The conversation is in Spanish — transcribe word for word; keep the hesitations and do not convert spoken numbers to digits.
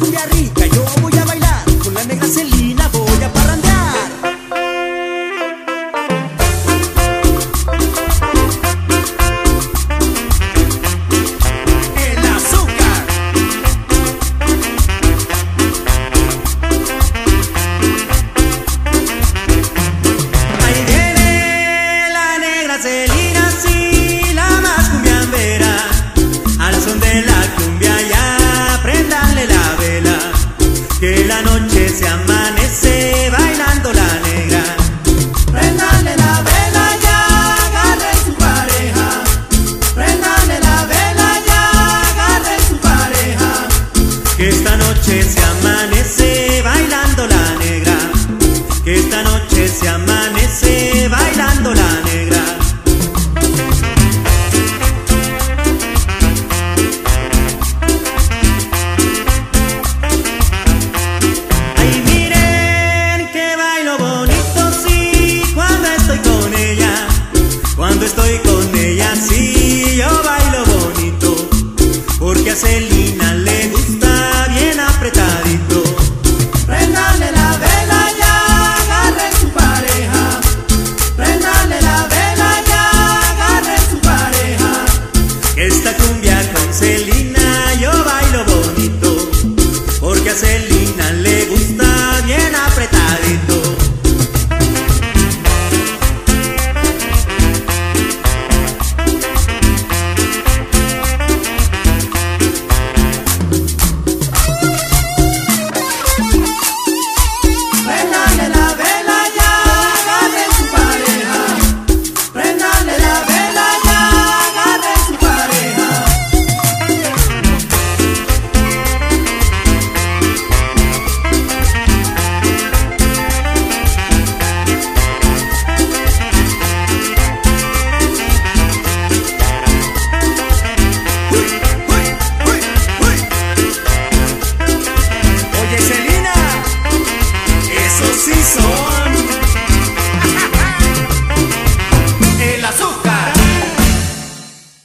cumbia rica, yo voy a bailar. Con la negra Celina voy a parrandear. Celina, sí, la más cumbiambera, al son de la cumbia ya, prendanle la vela, que la noche se amanece bailando la negra. Prendanle la vela ya, agarren su pareja. Prendanle la vela ya, agarren su pareja. Que esta noche se amanece bailando la negra, que esta noche se amanece bailando la negra. Cuando estoy con ella, sí, yo bailo bonito, porque hace el